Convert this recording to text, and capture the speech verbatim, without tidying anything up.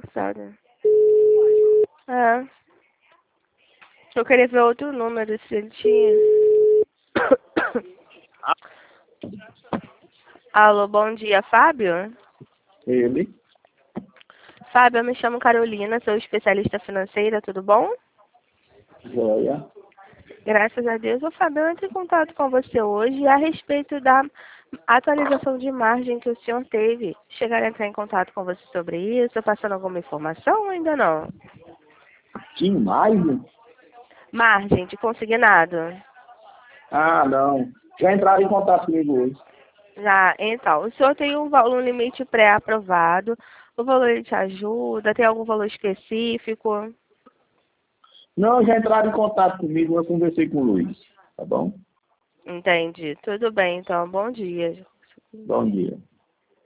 passada. É. Eu queria ver outro número, se ele tinha. Alô, bom dia, Fábio? Ele? Fábio, eu me chamo Carolina, sou especialista financeira, tudo bom? Joia. Graças a Deus. Ô, Fábio, eu entro em contato com você hoje a respeito da atualização de margem que o senhor teve. Chegaram a entrar em contato com você sobre isso? Passando alguma informação ou ainda não? Que mais? Margem de consignado. Ah, não. Já entraram em contato comigo hoje. Já, então, o senhor tem um valor um limite pré-aprovado, o valor ele te ajuda, tem algum valor específico? Não, já entraram em contato comigo, eu conversei com o Luiz. Tá bom? Entendi. Tudo bem, então. Bom dia. Bom dia.